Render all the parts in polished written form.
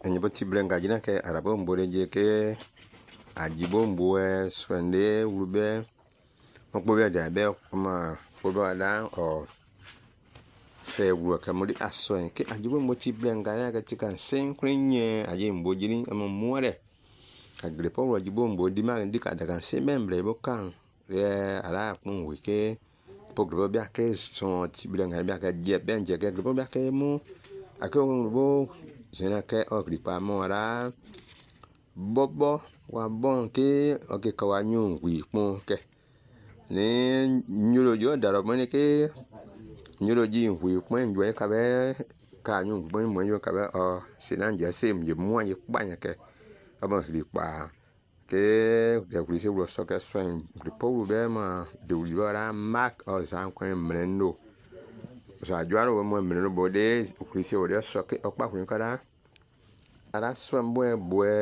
Enyibo tiblenga jina ke arabo mboleje ke ajibo mboe swende urube okpo bia da be kuma kodo ada o fe wuro kamuli aso ke ajibo mbo tiblenga na ke tikan senkrinye aje mbojini amuore agrepo wo ajibo mbo di ma ndika daga semembre bo kan ye ara kun wike pogro bia ke so tiblenga bia ke je benje ke gbo bia ke mu akon bo zena ke ogripa mora bobo wa bon ke oke kawanyu wi pon ke ni nyuro jo daro moni ke nyuro ji wi pon jo ka be ka nyu bon mo yo ka be o sinanje sem je mo ye panya ke aba gripa ke kuri se wo so ke swen gripo wo be ma de wi ora mak o zan kwen mrendo so ajuaro mo mrendo bode kuri se wo de so ke okpa kun kada ara swamwe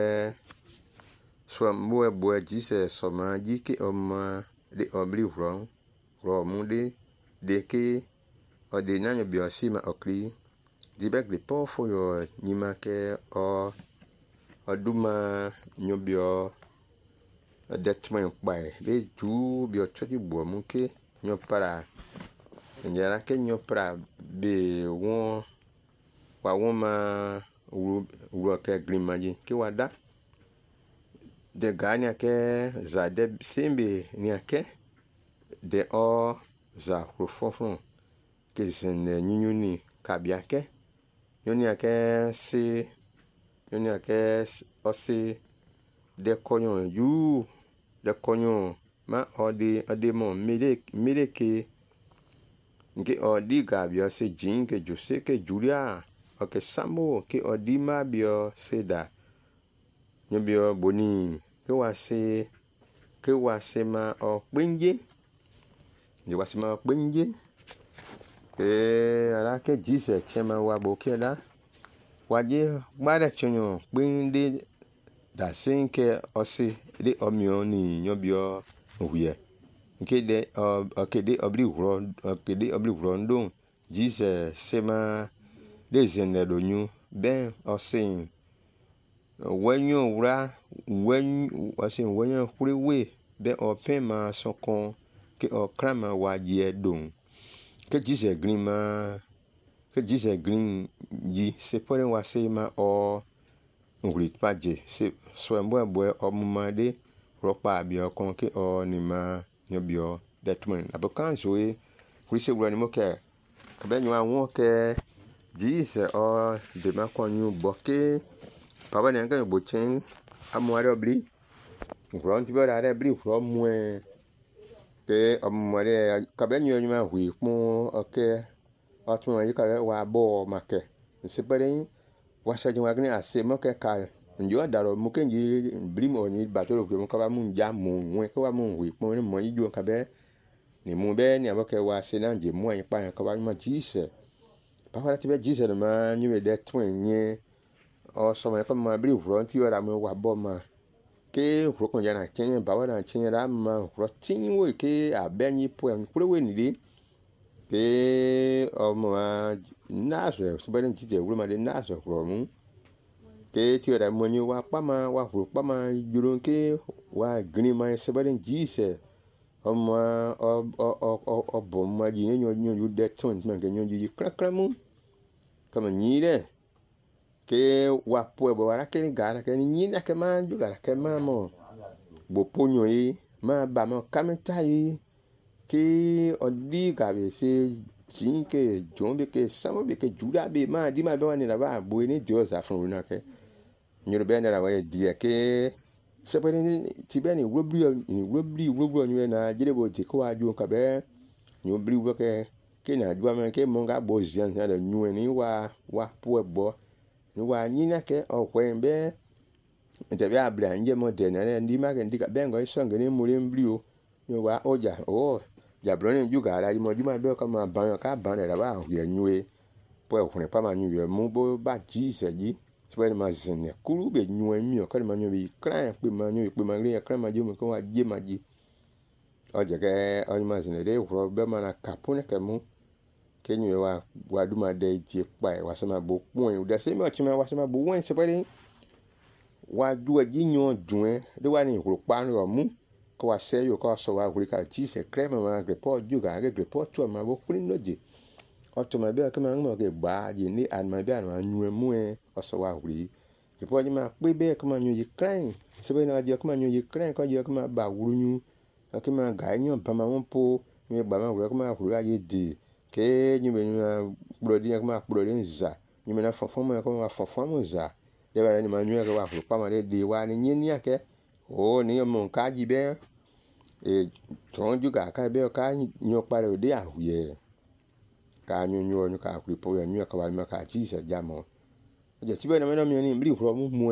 bwe jise soma jike oma de obli wrong ro mude de ke o de nanyo biosima okri dibek de pofo yo nyima ke o oduma nyobio detmen pai de ju bio choki bo muke nyopara njara ke nyopara be won wa woma uro ke grimaji ke wada de gania ke za de simbi ni ake de o za profofon ke sen nyunyuni kabia ke nyuni ake si nyuni ake osi de konyo yu de konyo ma ode mo mileke nke odi gabio se jin ke jose ke julia oke sambo ke odima bio seda nyobio boni ke wase ma o penje ni wase ma penje ara ke jise chema wa bokeda waje gbada chonyo pinde da sinke osi de omioni nyobio huye nkede okede obli wro ndon jise sema dezen do nyu ben osin wenyo wra wenyo kuriwe be open ma sokon ke okrama waje don ke jise green yi se pore wase ma o ngri paje se so mbo omumade ropa bi okon ke o ni ma nyobio detmen abokan zoe kurise wra ni mo ke be nyu awon ke jise o de ma konyu boke papa ne ngan bo chen amuare obli ngron ti bora re bli fro mue ke amuare ka be nyu ma hui pon oke atun yi ka wa bo make separe wa sa jwa gni ase mo ke ka njo daro mu ke nji bli mo ni batoro ke mo ka ba mu ja mu nwe ke wa mu hui pon mo yi jo ka be ni mu be ni aboke wa se na nje mu ayin pa ka ba ma jise papa ti be jise ma nyu de twin yin o so ma ko ma bri fro ti ora mo wa bo ma ke fro kon ya na chen ba wa na chen ra ma fro tin wo ke abenyi po en kure we ni de ke o mo na so be ni ti je wuro ma de na so fro mu ke ti ora mo ni wa pa ma wa fro pa ma juro ke wa green ma se be ni jise o mo o bo ma ji ni nyu de ton ma ke nyu ji kra mu kama ni de ke wa puebo ara ke ni gara ke ni nyina ke ma ju gara ke ma mo bo ponyo yi ma ba mo kamita yi ke odi ga be se jin ke jombe ke samo be ke jura be ma di ma be wa ni na ba bo ni dio za fun na ke nyoro be na la wa di ke se pe ni ti be ni robri ni na jire bo ti ko wa ju ka be nyu bri wo ke na ju ma ke mo ga bo zian na nyu ni wa puebo ni wa nyina ke o kwembe nte bia bra nje mo de na ndi ma ke ndika bengo iso ngene muri mbrio ni wa oja ja bro ni juga ara mo di ma be ka ma ban ka ban ra ba hu enwe po e kun pa ma nyu ye mu bo ba ji se ji so ma zin kuru be nyu mi o ka ma nyu bi kran pe ma nyu pe ma ri kran ma ju mo ko wa je ma ji oja ke o ma zin de ro be ma na kapune ke mu kenyu wa duma de je pa wa sama bo pon o de se me chima wa sama bo wen se pare wa du ji nyo dun de wa ni ro pa ro mu ko wa se yo ko so wa guri ka ji se creme ma report ju ga report to ma bo kuni noje o to ma be ka ma mo ke gba ji ni an ma be an ma nyu mu o so wa guri report ji ma pe be ka ma nyu ji crane se be na je ka ma nyu ji crane ko je ka ma ba guru nyu ka ma ga nyu ba ma won po mi gba ma guru ka ma guru aye di ke nyu be nyu brodi ka ma brodi nza nyu me na fonfon ma ko ma fonfon mo za de ba ni ma nyu ka wa pa ma de wa ni yin ya ke o ni mo ka ji be ton ju ga ka be ka nyu pare de ahuye ka nyu ka kuri po ya nyu ka wa ma ka ji se jamo je ti be na me na mi ni mri ro mu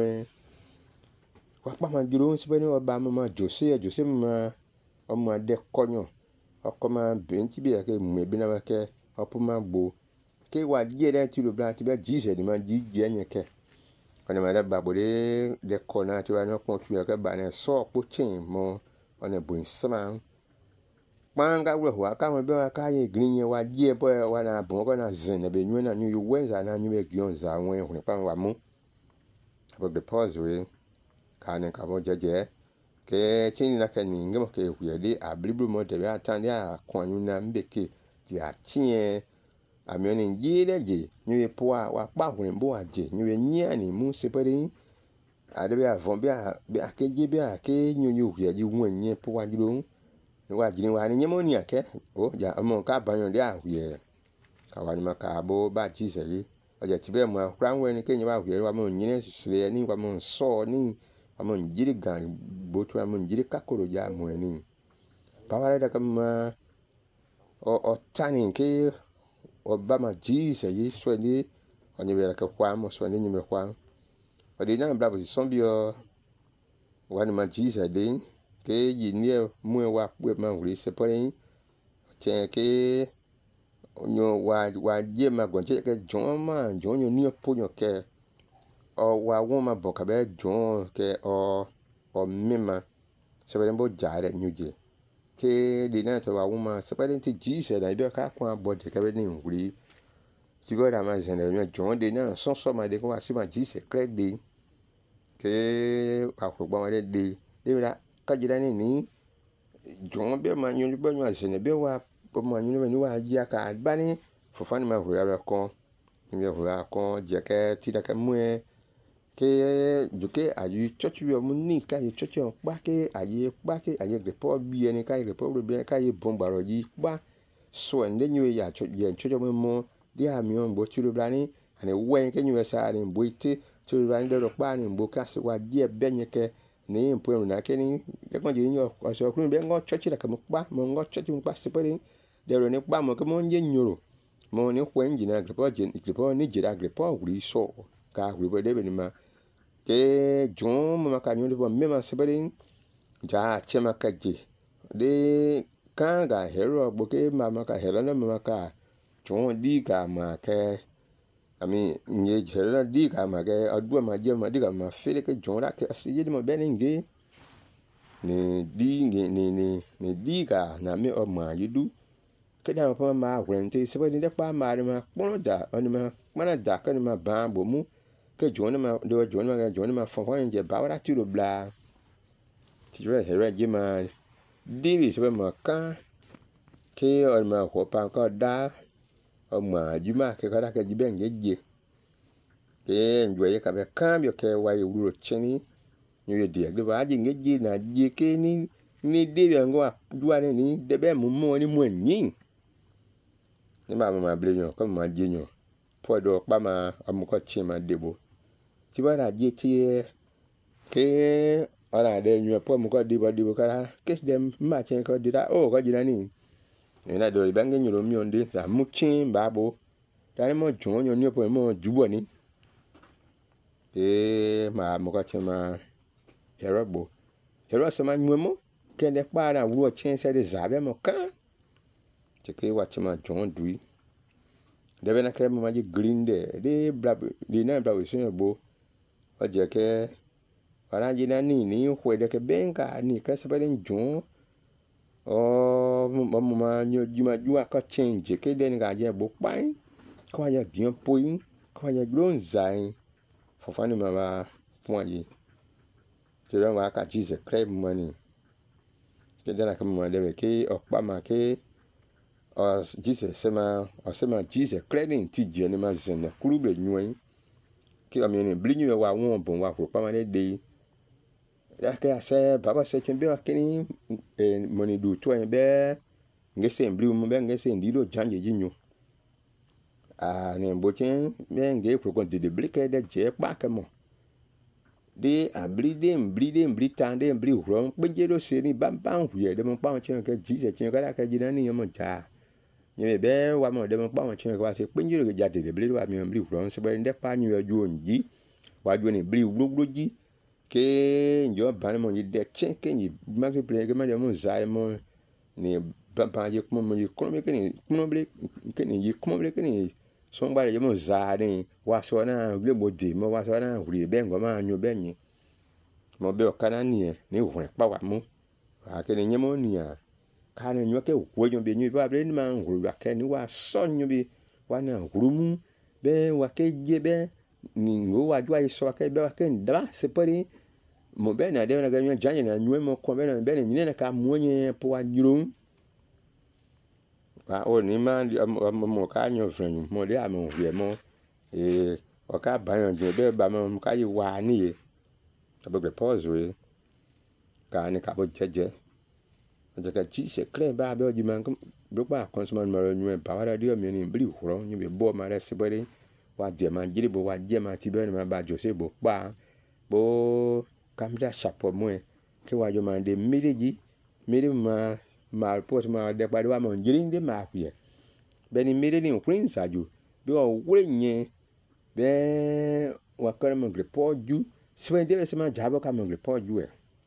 wa pa ma juro si be ni ba ma Jose ma o ma de konyo o ko ma ben ti be ke mu bi na ma ke o pu ma gbo ke wa je de ti lo bla ti be ji se ni ma ji je yen ke ona ma da ba bo de ko na ti wa no pon tu ya ke ba na so po tin mo ona bo nsama panga we wa ka mo be wa ka ye green ye wa je bo wa na bo ko na zen be nyu na nyu wenza na nyu e gion za wen hu pa wa mu abo de pause we ka ne ka bo jeje ke tin na ka ni ngemo ke hu ye di abliblu mo de ya tan ya kwa nyu na mbeke ti a tie amioni njide je nyu e po wa pa hu ne bo aje nyu e nya ni mu se pere ade be avon be a ke je be a ke nyu hu ye ji won nye po wa jiro wa jini wa ni nyemo ni ake o ja mo ka banyo dia hue ka wa ni maka bo ba ji se yi o je ti be mo akran we ni ke nyi ba hue wa mo nyine sire ni wa mo so ni wa mo njiri gan bo tu wa mo njiri kakoro ja mo ni pa wa da kama o tani ke o ba ma ji se yi so ni o ni be ka kwa mo so ni nyi me kwa o di na bla bo so bi o wa ni ma ji se de ke yi ni mu wa pu ma huri se pore che ke nyo wa je ma gon che ke jon ma jon nyo ni po nyo ke o wa won ma bo ka be jon ke o mema se be bo ja re nyu je ke di na to wa won ma se pore ti ji se da be ka kwa bo je ke be ni huri ti go da ma ze ne nyo jon de na so ma de ko wa si ma ji se credit ke akugba wa de la ka jira ni jon be ma nyu be nyu ase ne be wa po ma nyu ni wa ya ka ba ni fo fa ni ma ro ya ko ni ro ya ko je ke ti da ke mu ke juke ayu chochu yo mu ni ka ye chochu pa ke aye repo bi eni ka repo bi ka ye bombaro yi pa so ende nyu ya chochu mo di ami on bo ti ro bla ni ani we ke nyu sa ni bo ite ti ro bla ni de ro pa ni bo ka se wa die be nye ke ni mpo na ke ni de kon je nyo so kun be ngo chochi la ka mo pa mo ngo chochi mo pa se pere de ro ni pa mo ke mo nje nyoro mo ni kwen ji na gripo ni jira gripo guri so ka guri bo de be ni ma ke jon mo ka nyu bo me ma se pere ja che ma ka je de kan ga hero bo ke ma ka hero na ma ka jon di ka ma ke ami nye jera di ka ma ke adu ma je ma di ka ma fele ke jon ra ke asije di mo be nge ni di ka na me o ma yudu ke da pa ma wente se de pa ma ma pono da oni ma mana da ka ni ma ba bo mu ke jon ma do jon ma fon fon je ba wa ti ro bla ti re here je ma di bi se ma ka ke o ma ko pa ko da ma juma ke kada ke jiben je ke njoye ka be kambio ke wa yuro cheni nyo de de ba ji ngeji na je ke ni de be ngo duwa ni de be mo ni mo ni ma ble nyo ko ma je nyo po do pa ma amu ko chi ma debo ti ba na je ti ke ara de nyo po mu ko debo kara ke dem ma chen ko dida o ko jina ni na do be nge nyo mi onde ta mu chin ba bo ta mo jon nyo ni po mo jubo ni ma mo ka chema herogbo hero sama nyumo ke de pa na wo chen se de zabe mo kan te ke wa chema jon dui de be na ke mo ma ji green de bla de na bla we so gbo o je ke ara ji na ni hwe de ke benka ni ka se be jon ma nyo juma jua ka change ke den ga je bo pai ko ya bien poin ko ya gron zai fo fani ma ba point ti ro wa ka Jesus Christ money ke den ka mo de ke o pa ma ke o Jesus sema Jesus Christ ni ti je ni ma zen na kuru be nyu ke o mi ni bli nyu wa won bon wa ko pa ma de ya ke ase baba se chembe wa kini money du to en be ngese mbli mu be ngese ndilo janje jinyu ne mbochen me nge pro de blike de je pa ke mo de abli de mbli tande mbli huro peje do se ni bam huye de mo pa won chen ke Jesus chen ka ka jina ni mo ja ni be wa mo de mo pa won chen ka se peje do ja de bli wa mi mbli huro se be de pa nyu ju onji wa ju ni bli gbogbo ji ke njo ban mo ni de chen ke ni ma ke play ke ma de mo za mo ni bam je ko mo ni ko me ke ni ko ble ke ni yi ko ble ke ni so ngba de mo za ni wa so na ble mo de mo wa so na huri be ngo ma nyu be ni mo be o kana ni hu pa wa mu a ke ni nyemo ni a ka ni nyu ke ko nyu be nyu ba ble ni ma huru wa ke ni wa so nyu be wa na huru mu be wa ke je be ni ngo wa ju ai so ke be wa ke nda se pari mo be na de na ga nyu janye na nyu mo ko be na be ni na ka mo nye po wa juru wa o ni ma mo ka nyu fren mo de amo hwe mo o ka ba yan je be ba mo ka yi wa ni e abegbe pause we ka ni ka bo jeje je ka chi se kle ba be o ji man do pa consumer mo nyu ba wa de o mi ni bli huro nyu be bo ma re se bere wa de ma jiri bo wa je ma ti be ni ma ba jo se bo pa bo kamda chapo mo ke wa jo ma de medeji mede ma report ma de pa do ma jiri de ma fie be ni mede ni prince aju be o wure nye be wa kan mo report ju se de se ma jabo ka mo report ju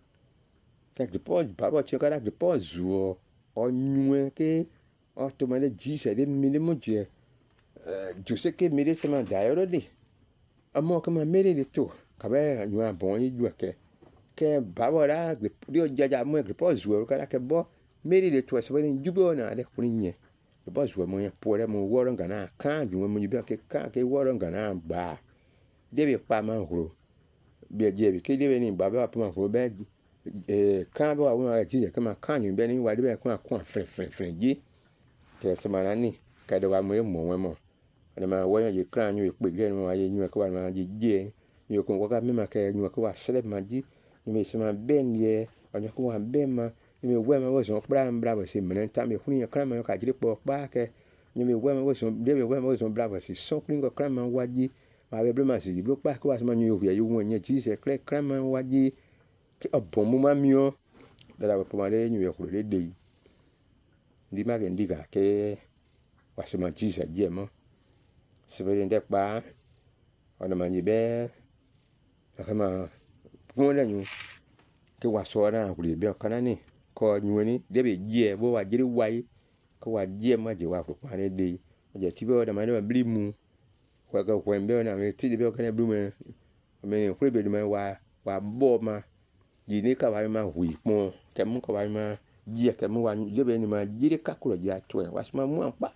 ke report baba che ka report zu o nyu ke o to ma de ji se de mede mo je ju se ke mede se ma dairo de amo ka ma mede de to ka be nyu abon yi ju ke baba ra de o jaja mo report zu ka ke bo mede de to se be ni ju be na de kuni nye the boss were mo pore mo woro ngana kan ju mo be ke kan ke woro ngana gba de be pa ma huro be je be ke de be ni baba pa ma huro be kan be wa mo ji ke ma kan ju be ni wa de be kan fren ji ke se ma na ni ka de wa mo mo mo na ma wo ye kan ju pe gre mo aye nyu ke wa ma ji je yo ko ko ka me ma ke nyu ke wa sele ma ji ni me se ma ben ye onye ko wa ben ma ni we ma wo so bra se menen ta me huni kra ma ka jiri po pa ke ni me we ma wo so de me we ma wo so bra se so krin ko kra ma waji ma be bre ma si bro pa ko wa so ma nyu yo yu won nye ji se kra ma waji ke obon mu ma mi o da la po ma le nyu yo ko le de ndi ma ke ndi ga ke wa se ma ji se je mo se be de pa ona ma ni be ka ma mo le nyu ke wa so na ku le be kana ni ko nyuni debe je bo wa jiri wai ko wa je ma je wa ko pane de je ti be o da ma ne bli mu ko ga ko mbe na me ti be o kana bli me me ko be me wa bo ma ji ni ka wa ma hui mo ke mu ko wa ma je ke mu wa debe ni ma jiri ka kuro ja to wa ma mu pa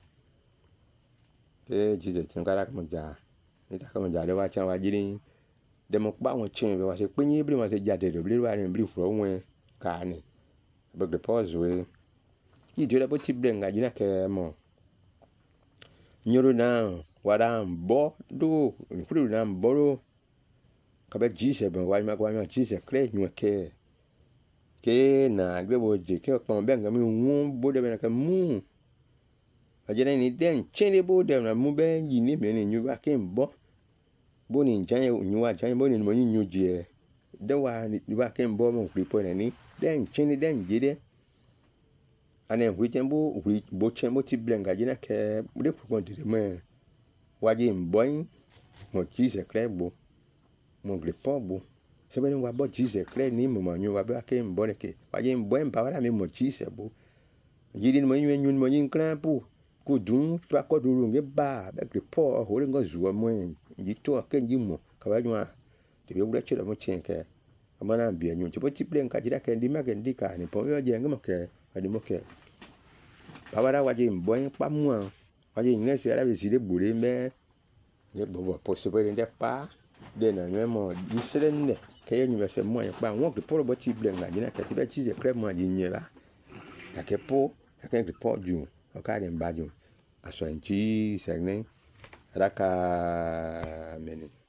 ji je tin ka ra mo ja ni ta ka mo ja de wa chan wa jiri de mo pa won chin be wa se pin yi bli ma se ja de bli wa ni bli fro won ka ni but the pause we you do that but bring ga jina ke mo nyoro na wada mbo do furu na mboro ka be ji se ben wa ma ji se kre nyu ke na gbe bo je ke pon be nga mi won bo de be na ka mu ajena ni den chende bo de na mu be yi ni me ni nyu ba ke mbo bo ni jan nyu wa jan bo ni mo nyu je de wa ni ba ke mbo mo fri po ni den chini den jide ane huitembo bo chembo ti blenga jina ke de ko de me waji mboin mo Jesus krebo mo grepobo se be ni wa bo Jesus kre ni mo manyu wa ba ke mbone ke waji mboin ba wala me mo Jesus bo jidi ni mo nyu mo yin krampu ku dun twa ko duru nge ba be grepo ho re ngo zuwa mo yi to ke nji mo ka wa nwa de be wura chira mo chenke amana bia nyu chipo tiple nka jira ke ndi ma ke ndi ka ni po yo je ngmo ke adimoke babara waje mboy pamwa waje ngese ara beside bure me ye bobo possible de pa de na nwemo disrenne ke nyu se mo pa won ke poro boti ble nga dina ke ti be ti je crème di nyela akepo akenke poju okare mbaju aso nchi segne raka meni